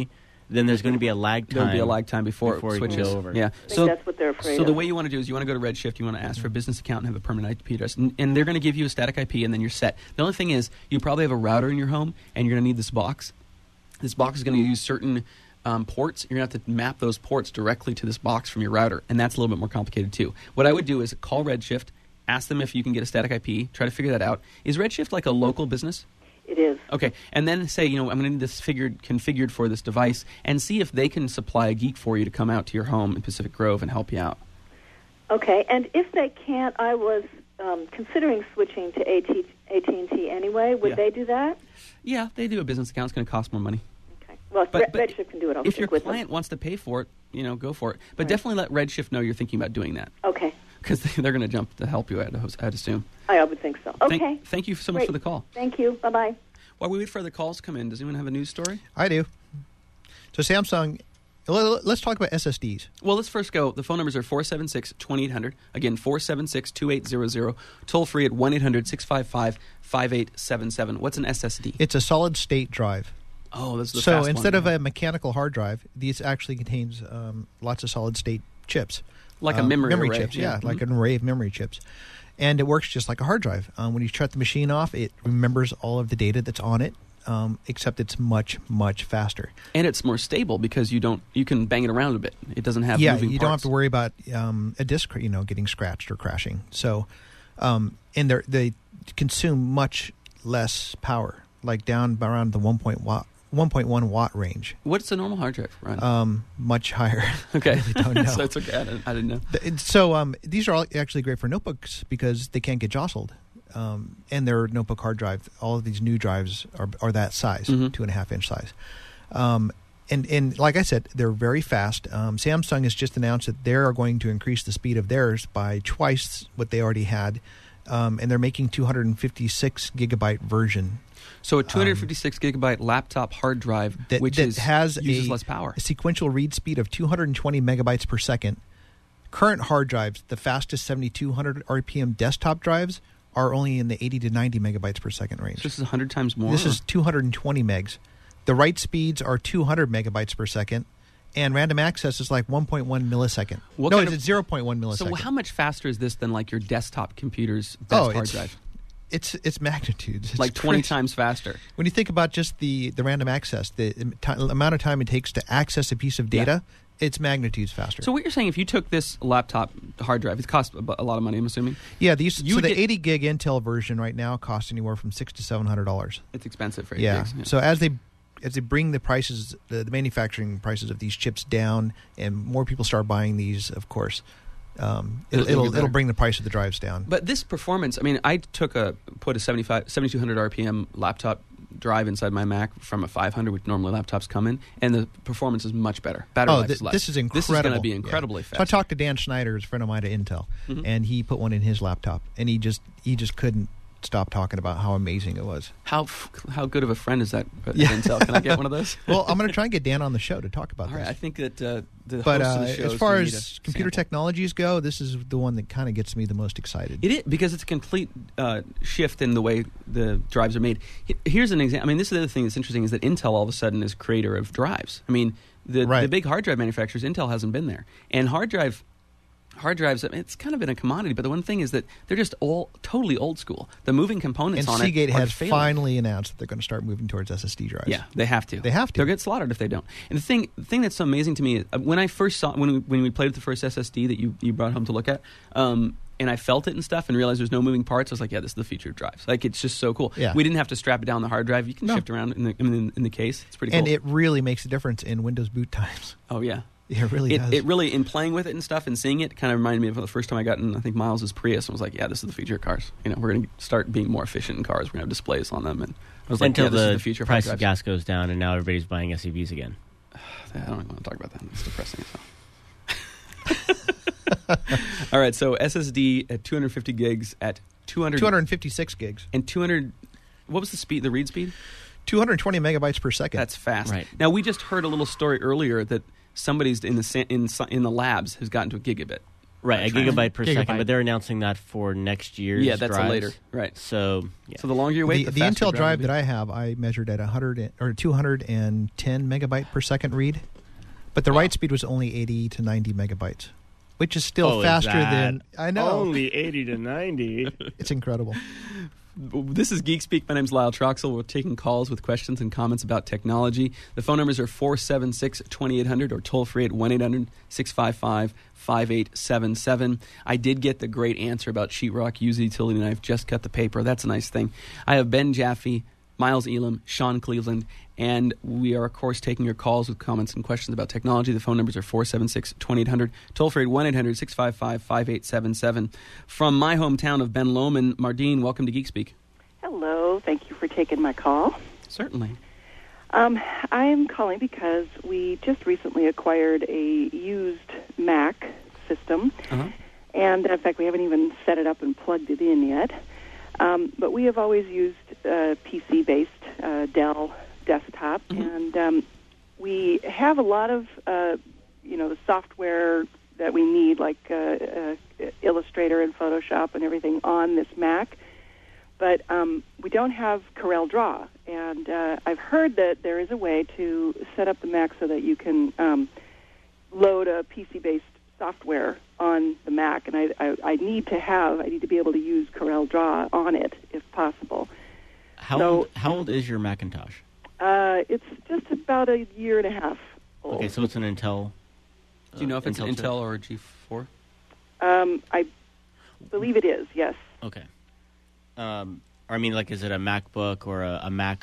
then there's going to be a lag time. There'll be a lag time before, before it you switches. go over. Yeah. I think that's what they're afraid So the of. way you want to do is you want to go to Redshift, you want to ask for a business account and have a permanent I P address, and, and they're going to give you a static I P, and then you're set. The only thing is you probably have a router in your home, and you're going to need this box. This box is going to use certain um, ports. You're going to have to map those ports directly to this box from your router, and that's a little bit more complicated too. What I would do is call Redshift, ask them if you can get a static I P, try to figure that out. Is Redshift like a local business? It is. Okay, and then say, you know, I'm going to need this figured, configured for this device, and see if they can supply a geek for you to come out to your home in Pacific Grove and help you out. Okay, and if they can't, I was um, considering switching to A T and T anyway. Would Yeah. they do that? Yeah, they do a business account. It's going to cost more money. Okay. Well, if But- Re- but Redshift can do it, I'll If stick your with client wants to pay for it, you know, go for it. But Right. definitely let Redshift know you're thinking about doing that, them. Okay. because they're going to jump to help you, I'd, I'd assume. I would think so. Okay. Thank, thank you so much Great. for the call. Thank you. Bye-bye. While we wait for other calls to come in, does anyone have a news story? I do. So Samsung, let- let's talk about S S Ds. Well, let's first go. The phone numbers are four seven six, two eight zero zero. Again, four seven six, two eight zero zero. Toll free at one eight hundred, six five five, five eight seven seven. What's an S S D? It's a solid state drive. Oh, this is the So fast instead one. of a mechanical hard drive, these actually contains um, lots of solid state chips. Like a Um, memory array, chips, yeah. yeah, like Mhm. an array of memory chips. And it works just like a hard drive. Um, when you shut the machine off, it remembers all of the data that's on it, um, except it's much, much faster. And it's more stable because you don't you can bang it around a bit. It doesn't have yeah, moving you don't have parts. to worry about um, a disk, you know, getting scratched or crashing. So, um, and they they consume much less power, like down around the one point watt, one point one watt range. What's a normal hard drive, Ryan? Um, much higher. okay, I really don't know. so it's okay. I didn't, I didn't know. Th- So um, these are all actually great for notebooks because they can't get jostled. Um, and their notebook hard drive, all of these new drives are, are that size, Mhm. two and a half inch size. Um, and, and like I said, they're very fast. Um, Samsung has just announced that they are going to increase the speed of theirs by twice what they already had. Um, and they're making two hundred fifty-six gigabyte version So a two hundred fifty-six gigabyte laptop hard drive, Um, that, which that is has uses a, less power. a sequential read speed of two hundred twenty megabytes per second. Current hard drives, the fastest seventy-two hundred R P M desktop drives, are only in the eighty to ninety megabytes per second range. So this is one hundred times more. This or- is two hundred twenty megs. The write speeds are two hundred megabytes per second, and random access is like one point one millisecond. What no, kind it's of- zero point one millisecond. So how much faster is this than like your desktop computer's best oh, hard it's, drive? it's it's magnitudes. It's Like twenty crazy. times faster. When you think about just the, the random access, the im- ti- amount of time it takes to access a piece of data, it's magnitudes faster. So what you're saying, if you took this laptop hard drive, it costs a bu- a lot of money, I'm assuming. yeah, these you so would the get- eighty gig Intel version right now costs anywhere from six to seven hundred dollars. It's expensive for eight Yeah. gigs. So as they as they bring the prices, the, the manufacturing prices of these chips down, and more people start buying these, of course, um, It'll- it'll it'll it'll, get it'll better. bring the price of the drives down. But this performance, I mean, I took a put a seventy-five, seventy-two hundred R P M laptop drive inside my Mac from a five hundred, which normally laptops come in, and the performance is much better. Battery oh, life th- is less. this is incredible. This is going to be Yeah. incredibly So I fast. talked to Dan Schneider, a friend of mine at Intel, Mhm. and he put one in his laptop, and he just he just couldn't stop talking about how amazing it was. How f- how good of a friend is that at Yeah. Intel? Can I get one of those? Well, I'm going to try and get Dan on the show to talk about All right, this. I think that uh, the But host uh, of the show as is far gonna need as a computer sample. technologies go, this is the one that kind of gets me the most excited. It is, because it's a complete uh, shift in the way the drives are made. H- Here's an example. I mean, this is the other thing that's interesting is that Intel all of a sudden is creator of drives. I mean, the, Right. the big hard drive manufacturers, Intel hasn't been there. And hard drive, hard drives, I mean, it's kind of been a commodity, but the one thing is that they're just all totally old school. The moving components and on Seagate it are has failing. finally announced that they're going to start moving towards S S D drives. Yeah, they have to. They have to. They'll get slaughtered if they don't. And the thing, the thing that's so amazing to me is uh, when I first saw when we, when we played with the first S S D that you, you brought home to look at, um, and I felt it and stuff, and realized there's no moving parts. I was like, yeah, this is the future of drives. Like, it's just so cool. Yeah. We didn't have to strap it down the hard drive. You can No. shift around in the in, in the case. It's pretty cool. And it really makes a difference in Windows boot times. oh yeah. It really It, does. it really, in playing with it and stuff and seeing it, kind of reminded me of the first time I got in, I think, Miles' Prius, and was like, yeah, this is the future of cars. You know, we're going to start being more efficient in cars. We're going to have displays on them. And I was like, Until yeah, this the is the future of hard price of drives. gas goes down, and now everybody's buying S U Vs again. I don't even want to talk about that. It's depressing as hell. All right, so S S D at two hundred fifty gigs at two hundred two hundred fifty-six gigs, and two hundred. What was the speed? The read speed? two hundred twenty megabytes per second. That's fast. Right. Now we just heard a little story earlier that somebody's in the sa- in s- in the labs has gotten to a gigabit. Right, a trans- gigabyte per Gigabyte. second, but they're announcing that for next year's Yeah, that's a drives. later. Right. So, yeah. So the longer you wait, the, the, the faster Intel the drive will that be. I have, I measured at one hundred or two hundred ten megabyte per second read, but the Wow. write speed was only eighty to ninety megabytes, which is still Oh, is faster that than I know. Only eighty to ninety. It's incredible. This is Geek Speak. My name's Lyle Troxel. We're taking calls with questions and comments about technology. The phone numbers are four seven six, two eight zero zero or toll free at one eight hundred, six five five, five eight seven seven. I did get the great answer about sheetrock. Use a utility knife. Just cut the paper. That's a nice thing. I have Ben Jaffe, Miles Elam, Sean Cleveland, and we are, of course, taking your calls with comments and questions about technology. The phone numbers are four seven six, two eight zero zero, toll free at one eight hundred, six five five, five eight seven seven. From my hometown of Ben Lomond, Mardine, welcome to Geek Speak. Hello. Thank you for taking my call. Certainly. Um, I'm calling because we just recently acquired a used Mac system, Uh-huh. and in fact, we haven't even set it up and plugged it in yet. Um, but we have always used uh, P C-based uh, Dell desktop, Mhm. and um, we have a lot of, uh, you know, the software that we need, like uh, uh, Illustrator and Photoshop and everything, on this Mac. But um, we don't have Corel Draw, and uh, I've heard that there is a way to set up the Mac so that you can um, load a P C-based software on the Mac, and I, I, I need to have, I need to be able to use Corel Draw on it if possible. How, So- old, how old is your Macintosh? Uh, it's just about a year and a half old. Okay, so it's an Intel. Do you know if it's an chip? Intel or a G four? Um, I believe it is, yes. Okay. Um, or I mean, like, is it a MacBook or a, a Mac,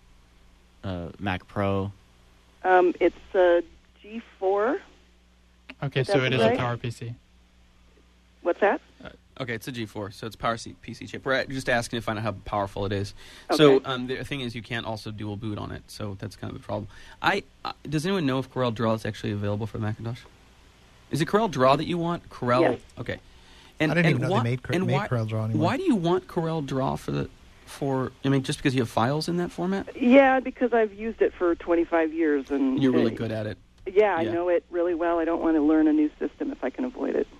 uh, Mac Pro? Um, it's a G four. Okay, Is so that it is right? a Power P C. What's that? Okay, it's a G four, so it's Power C- P C chip. We're at- just asking to find out how powerful it is. Okay. So um, the thing is, you can't also dual boot on it, so that's kind of a problem. I uh, does anyone know if Corel Draw is actually available for the Macintosh? Is it Corel Draw that you want? Corel. Yes. Okay. And, I didn't and even know why, they made, Cor- and made why, Corel Draw anymore. Why do you want Corel Draw for the for? I mean, just because you have files in that format? Yeah, because I've used it for twenty-five years, and You're really uh, good at it. Yeah, I Yeah. know it really well. I don't want to learn a new system if I can avoid it.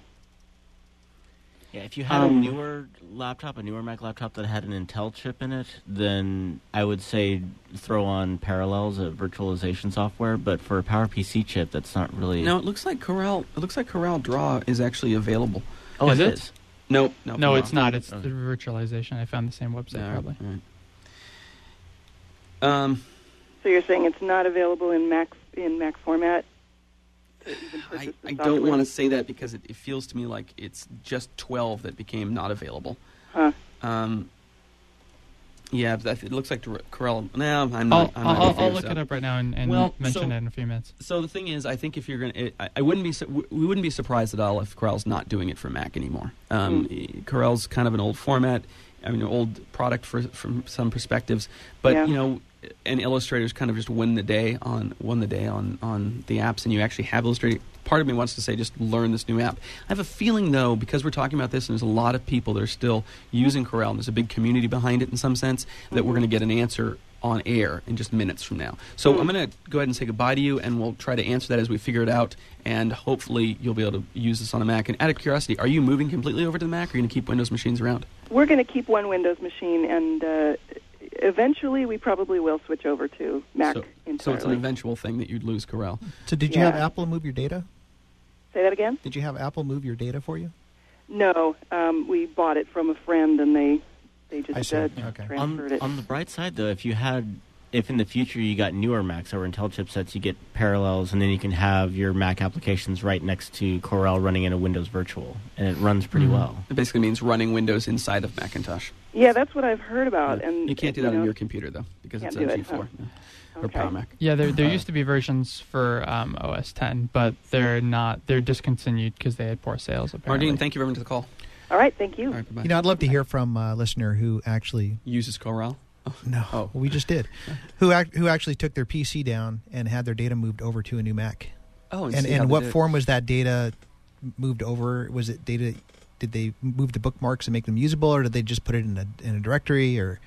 Yeah, if you had Um, a newer laptop, a newer Mac laptop that had an Intel chip in it, then I would say throw on Parallels, a virtualization software. But for a PowerPC chip, that's not really. No, it looks like Corel. It looks like Corel Draw is actually available. Oh, Is it it? is. Nope. nope No, it's not. It's Okay. the virtualization. I found the same website, Yeah, probably. all right. Um. So you're saying it's not available in Mac in Mac format? to even purchase I, the I software? don't want to say that because it, it feels to me like it's just twelve that became not available. Huh. Um, yeah, but it looks like Corel. No, I'm I'll, not. I'm I'll, not I'll, gonna I'll look figure it this up right now and, and Well, mention so- it in a few minutes. out. So the thing is, I think if you're gonna, it, I, I wouldn't be. su- We wouldn't be surprised at all if Corel's not doing it for Mac anymore. Um, Corel's kind of an old format. I mean, an old product for from some perspectives, but Yeah. you know. And Illustrator's kind of just win the day on won the day on, on the apps, and you actually have Illustrator. Part of me wants to say just learn this new app. I have a feeling though, because we're talking about this, and there's a lot of people that are still using Corel, and there's a big community behind it in some sense, that we're going to get an answer on air in just minutes from now. So I'm going to go ahead and say goodbye to you, and we'll try to answer that as we figure it out, and hopefully you'll be able to use this on a Mac. And out of curiosity, are you moving completely over to the Mac, or are you going to keep Windows machines around? We're going to keep one Windows machine, and uh, eventually we probably will switch over to Mac So, entirely. so it's an eventual thing that you'd lose Corel. So did you Yeah. have Apple move your data? Say that again? Did you have Apple move your data for you? No, um, we bought it from a friend, and they they I just see. uh, Okay. transferred On, it. on the bright side, though, if you had, if in the future you got newer Macs or Intel chipsets, you get Parallels, and then you can have your Mac applications right next to Corel running in a Windows Virtual, and it runs pretty Mhm. well. It basically means running Windows inside of Macintosh. Yeah, that's what I've heard about. Yeah. And you can't do you that on know, your computer, though, because Can't it's do a it, G four. huh? yeah. Or Okay. Power Mac. Yeah, there there Uh, used to be versions for um, O S ten, but they're not. They're discontinued because they had poor sales. Apparently. Mardine, thank you very much for the call. All right, thank you. All right, bye-bye. You know, I'd love to hear from a listener who actually Uses Corel? no, Oh. we just did, who act, who actually took their P C down and had their data moved over to a new Mac. Oh, And see how and they what did it. form was that data moved over? Was it data? Did they move the bookmarks and make them usable, or did they just put it in a in a directory? Or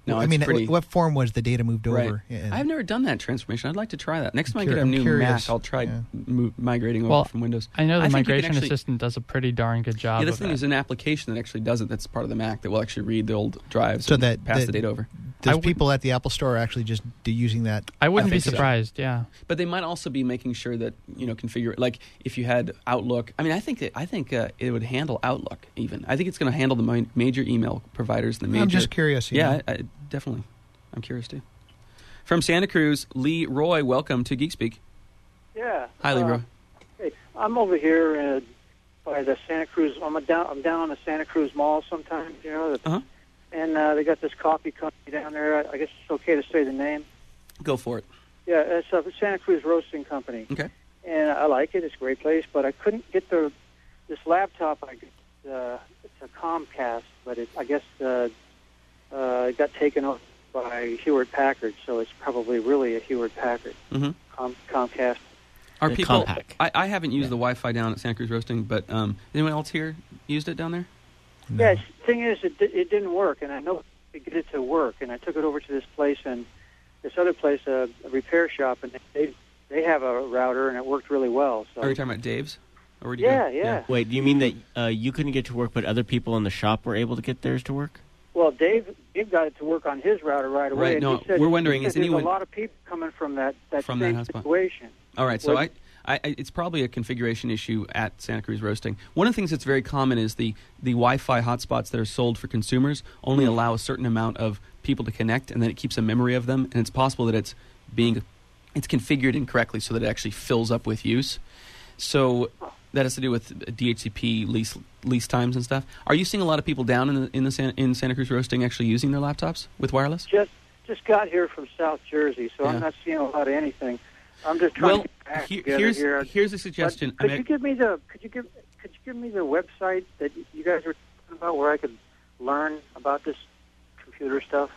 No, I it's mean, pretty. what form was the data moved Right. over? And- I've never done that transformation. I'd like to try that. Next time I Cur- get a I'm new curious. Mac, I'll try Yeah. mo- migrating over Well, from Windows. I know the I think you can migration actually- assistant does a pretty darn good job. Yeah, this of thing that. is an application that actually does it. That's part of the Mac that will actually read the old drives So and that- pass that- the data over. Does I would- people at the Apple Store actually just do using that? I wouldn't I be think so. surprised. Yeah. But they might also be making sure that you know configure like if you had Outlook. I mean, I think that, I think uh, it would handle Outlook even. I think it's going to handle the mi- major email providers. The major. I'm just curious. you Yeah, know. I, I, definitely. I'm curious too. From Santa Cruz, Lee Roy, welcome to GeekSpeak. Yeah. Hi, Lee uh, Roy. Hey, I'm over here uh, by the Santa Cruz. I'm a down. I'm down on the Santa Cruz Mall sometimes. You know, the, Uh-huh. and uh, they got this coffee company down there. I, I guess it's okay to say the name. Go for it. Yeah, it's a Santa Cruz Roasting Company. Okay. And I like it. It's a great place. But I couldn't get the this laptop. I uh, it's a Comcast, but it, I guess uh, uh, it got taken off by Hewlett Packard, so it's probably really a Hewlett Packard Mm-hmm. Com- Comcast. Are The people? Compaq. I, I haven't used the Wi-Fi down at Santa Cruz Roasting, but um, anyone else here used it down there? No. Yeah, the thing is, it, di- it didn't work, and I know to get it to work, and I took it over to this place and this other place, uh, a repair shop, and they they have a router, and it worked really well. So Are you talking about Dave's? Or where'd you yeah, go? yeah, Wait, do you mean that uh, you couldn't get to work, but other people in the shop were able to get theirs to work? Well, Dave Dave got it to work on his router right away. Right, and no, he said, we're wondering, he is said there's anyone- a lot of people coming from that that From that same hotspot. situation. All right, so Well- I, I, I- it's probably a configuration issue at Santa Cruz Roasting. One of the things that's very common is the, the Wi-Fi hotspots that are sold for consumers only allow a certain amount of people to connect, and then it keeps a memory of them, and it's possible that it's being it's configured incorrectly so that it actually fills up with use. So that has to do with D H C P lease lease times and stuff. Are you seeing a lot of people down in the, in the San, in Santa Cruz Roasting actually using their laptops with wireless? Just just got here from South Jersey, so Yeah. I'm not seeing a lot of anything. I'm just trying Well, to get back he- together here's here. here's a But suggestion. I could mean, you give me the could you give could you give me the website that you guys were talking about where I could learn about this computer stuff?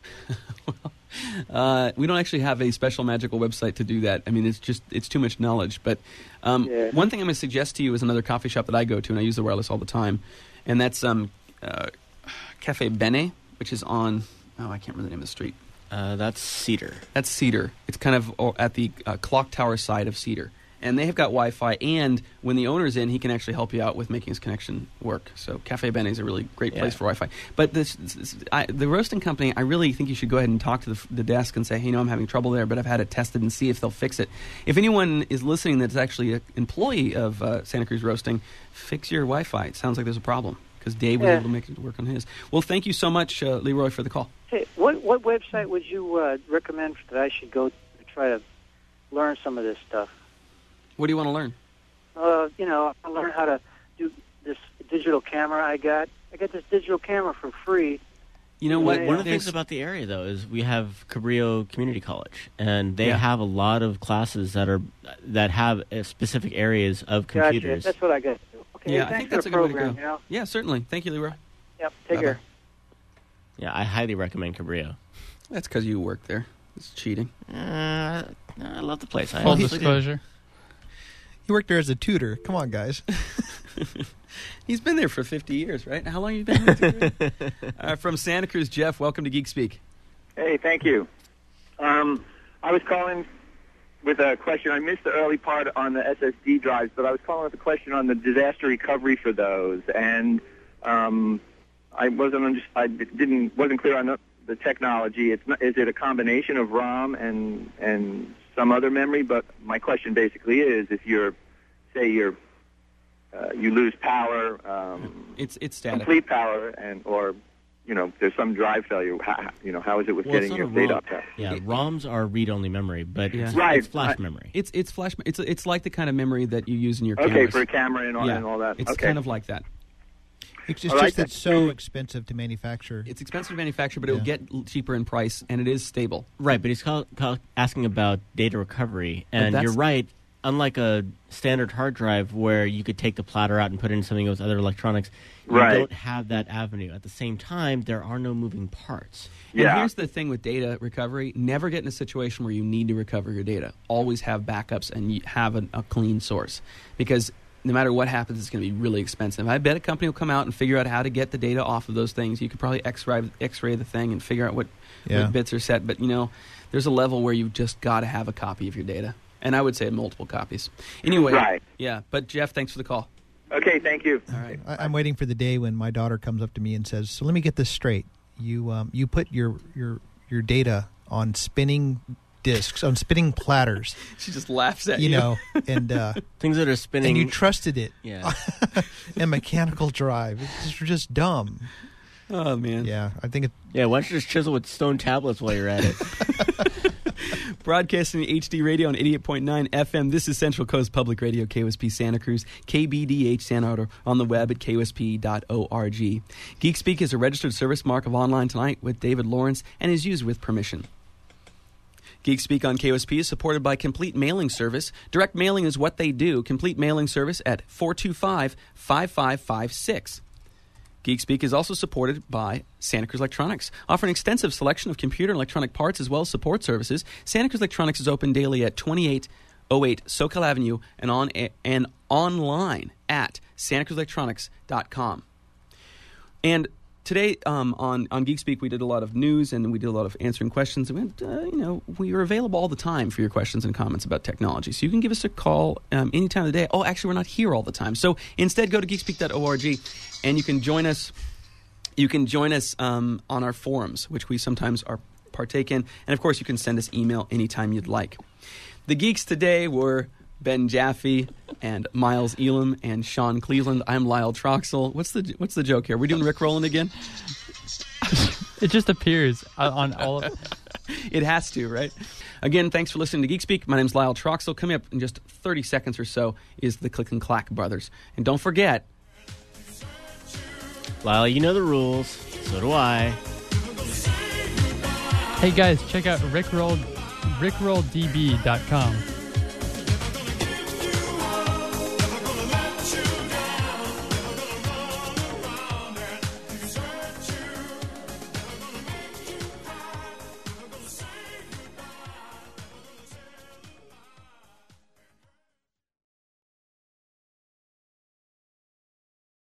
Uh, we don't actually have a special magical website to do that. I mean, it's just it's too much knowledge. But um, Yeah. one thing I'm going to suggest to you is another coffee shop that I go to, and I use the wireless all the time, and that's um, uh, Cafe Bene, which is on oh I can't remember the name of the street. Uh, that's Cedar. That's Cedar. It's kind of oh, at the uh, clock tower side of Cedar. And they have got Wi-Fi, and when the owner's in, he can actually help you out with making his connection work. So Cafe Bene is a really great place Yeah. for Wi-Fi. But this, this I, the roasting company, I really think you should go ahead and talk to the, the desk and say, hey, you know, I'm having trouble there, but I've had it tested and see if they'll fix it. If anyone is listening that's actually an employee of uh, Santa Cruz Roasting, fix your Wi-Fi. It sounds like there's a problem because Dave was Yeah. able to make it work on his. Well, thank you so much, uh, Leroy, for the call. Hey, what what website would you uh, recommend that I should go to try to learn some of this stuff? What do you want to learn? Uh, you know, I learn how to do this digital camera I got. I got this digital camera for free. You know Yeah, what? yeah. One of the There's- things about the area, though, is we have Cabrillo Community College, and they Yeah. have a lot of classes that are that have uh, specific areas of computers. Gotcha. That's what I got. Okay, Yeah, I thanks think for that's the a good way to program, go. You know? Yeah, certainly. Thank you, Leroy. Yep. Take Bye-bye. care. Yeah, I highly recommend Cabrillo. That's because you work there. It's cheating. Uh, I love the place. I Full honestly do. disclosure. He worked there as a tutor. Come on, guys. He's been there for fifty years, right? How long have you been there? uh, from Santa Cruz, Jeff, welcome to Geek Speak. Hey, thank you. Um, I was calling with a question. I missed the early part on the S S D drives, but I was calling with a question on the disaster recovery for those. And um, I wasn't under, I didn't wasn't clear on the, the technology. It's not, is it a combination of ROM and and some other memory? But my question basically is, if you're say you're uh, you lose power, um, It's it's static. complete power, and or you know there's some drive failure. How, you know how is it with Well, it's getting not your a data ROM. up there? Yeah, ROMs are read-only memory, but Yeah. it's, Right. it's flash I- memory. It's it's flash. It's it's like the kind of memory that you use in your Okay, cameras. for a camera and all, yeah, and all that. it's okay. kind of like that. It's, it's All right, just that it's that's so great. expensive to manufacture. It's expensive to manufacture, but it will Yeah. get l- cheaper in price, and it is stable. Right, but he's call, call, asking about data recovery, and that's- you're right. Unlike a standard hard drive where you could take the platter out and put it in something with other electronics, you Right. don't have that avenue. At the same time, there are no moving parts. And Yeah. here's the thing with data recovery: never get in a situation where you need to recover your data. Always have backups and you have an, a clean source, because no matter what happens, it's going to be really expensive. I bet a company will come out and figure out how to get the data off of those things. You could probably X-ray, X-ray the thing and figure out what, Yeah. what bits are set. But, you know, there's a level where you've just got to have a copy of your data. And I would say multiple copies. Anyway, Right. yeah. But, Jeff, thanks for the call. Okay, thank you. All right. I, I'm waiting for the day when my daughter comes up to me and says, "So let me get this straight. You um, you put your your your data on spinning discs, on spinning platters, She just laughs at you. you know, and uh, Things that are spinning. and you trusted it, Yeah. and mechanical drive. It's just, just dumb." Oh, man. Yeah, I think it. Yeah, why don't you just chisel with stone tablets while you're at it? Broadcasting H D radio on eighty-eight point nine F M. This is Central Coast Public Radio, K O S P Santa Cruz, K B D H Santa Ana, on the web at K O S P dot org. GeekSpeak is a registered service mark of Online Tonight with David Lawrence and is used with permission. GeekSpeak on K O S P is supported by Complete Mailing Service. Direct mailing is what they do. Complete Mailing Service at four two five, five five five six. GeekSpeak is also supported by Santa Cruz Electronics, offering extensive selection of computer and electronic parts as well as support services. Santa Cruz Electronics is open daily at twenty-eight oh eight SoCal Avenue and on and online at santa cruz electronics dot com. And today um, on on GeekSpeak we did a lot of news and we did a lot of answering questions. And we, uh, you know, we are available all the time for your questions and comments about technology. So you can give us a call um, any time of the day. Oh, actually, we're not here all the time. So instead, go to geekspeak dot org and you can join us. You can join us um, on our forums, which we sometimes are partake in. And of course, you can send us email anytime you'd like. The geeks today were Ben Jaffe and Miles Elam and Sean Cleveland. I'm Lyle Troxel. What's the what's the joke here? Are we doing Rick Rowland again? It just appears on all of It has to, right? Again, thanks for listening to GeekSpeak. My name's Lyle Troxel. Coming up in just thirty seconds or so is the Click and Clack Brothers. And don't forget... Lyle, you know the rules. So do I. Hey guys, check out rickroll rickroll d b dot com.